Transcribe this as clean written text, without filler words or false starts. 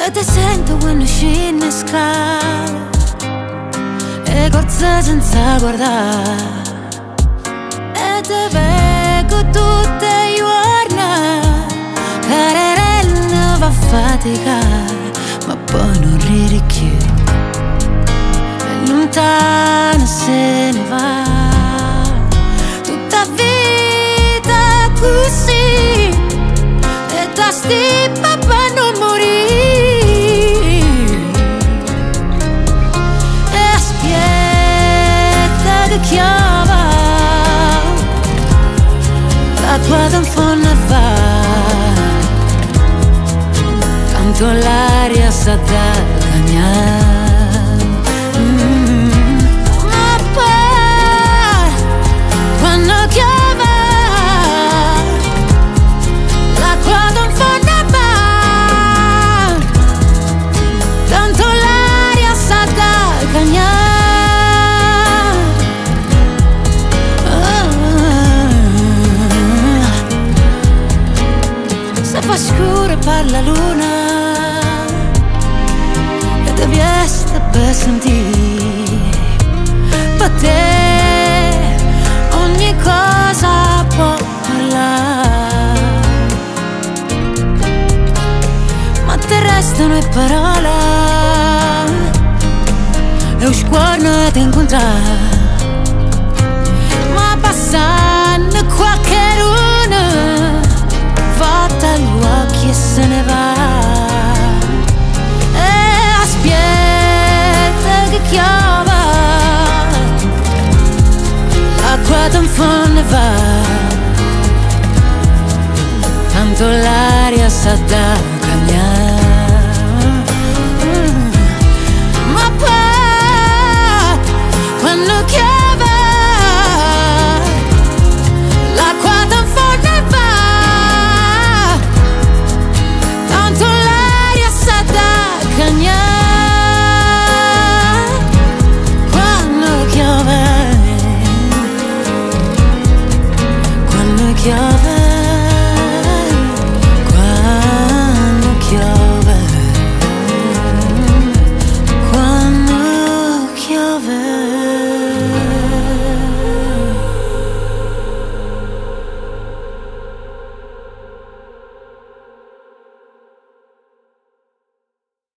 E te sento quando scendi in scala e corsa senza guardare. E te vengo tutte le giorni, carerella va a faticare, ma poi non ridi più. E lontano se ne va, tutta vita così, e da sti papà non morì. E aspetta che chiama, la tua tanfona va, tanto l'aria sa da cagnare. Ma poi quando chiama, la tua tanfona va, tanto l'aria sa da cagnare. Se fa scuro per la luna e te vieste per sentire, per te ogni cosa può parlare, ma te restano le parole e un sguardo ti incontrare. Ma passando qualche luna, fatta gli occhi e se ne va. E aspetta che chiama, l'acqua tanfone va, tanto l'aria sa da